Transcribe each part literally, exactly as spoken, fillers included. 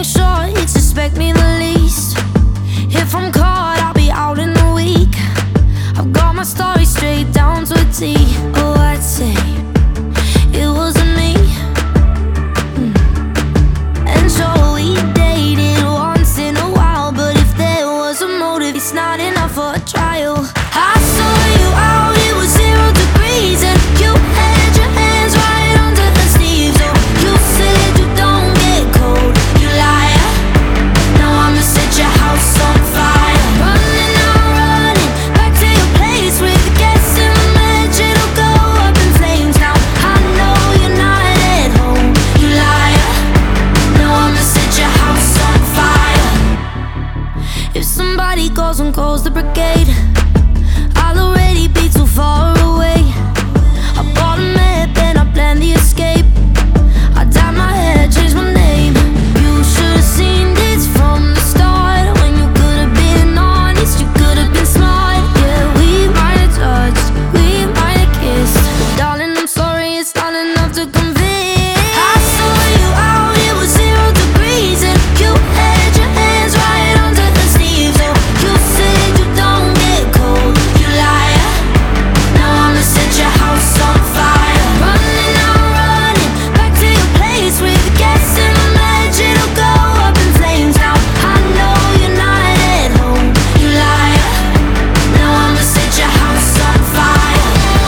make sure you suspect me the least. If I'm caught, I'll be out in a week. I've got my story straight down to a T. Oh, I'd say it wasn't me. mm. And sure, we dated once in a while, but if there was a motive, it's not enough for a trial. I saw you out, it was zero degrees, and you had your hands right under the sleeves. Oh, you said you don't get cold, you liar. Now I'ma set your house on fire. Running, I'm running back to your place with the gas in the match. It'll go up in flames. Now I know you're not at home, you liar. Now I'ma set your house on fire. If somebody calls and calls the brigade, I'll already be too far away. I bought a map and I planned the escape. I dyed my hair, changed my name. You should've seen this from the start. When you could've been honest, you could've been smart. Yeah, we might have touched, we might have kissed, but darling, I'm sorry, it's not enough to convince. I saw you out, it was zero degrees, and you had your hands right under the sleeves. Oh, you said you don't get cold, you liar. Now I'ma set your house on fire. Running, I'm running back to your place with the gas in the match. It'll go up in flames. Now I know you're not at home, you liar. Now I'ma set your house on fire.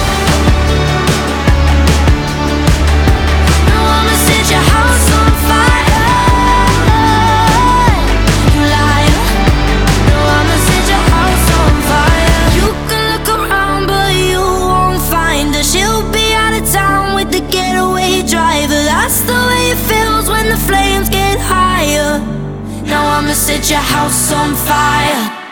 Now I'ma set your house on fire, you liar. Now I'ma set your house on fire. You can look around, but you won't find her. She'll be out of town with the getaway driver. That's the way it feels when the flames get higher. Now I'ma set your house on fire.